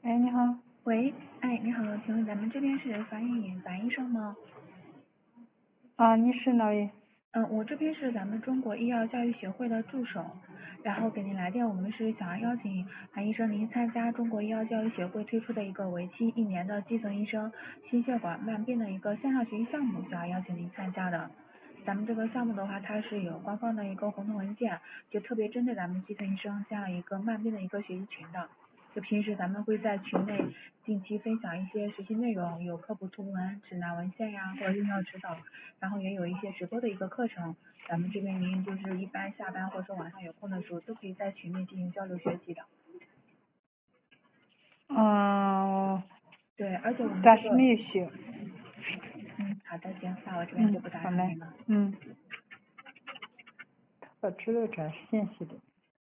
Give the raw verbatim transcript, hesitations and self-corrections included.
哎，你好。 喂，哎，你好，请问咱们这边是樊颖樊医生吗？ 啊，你是哪位？ 嗯，我这边是咱们中国医药教育协会的助手，然后给您来电，我们是想要邀请樊医生您参加中国医药教育协会推出的一个为期一年的基层医生心血管慢病的一个线上学习项目，想要邀请您参加的。咱们这个项目的话，它是有官方的一个红头文件，就特别针对咱们基层医生这样一个慢病的一个学习群的。就平时咱们会在群内定期分享一些学习内容，有科普图文、指南文献呀，或者用药指导，然后也有一些直播的一个课程。咱们这边您就是一般下班或者说晚上有空的时候，都可以在群内进行交流学习的。 嗯， 对，而且我们这暂时个， 没有需。 嗯，好的，行，那我这边就嗯， 不打好嘞。 扰您了。 嗯，他把资料展示信息的。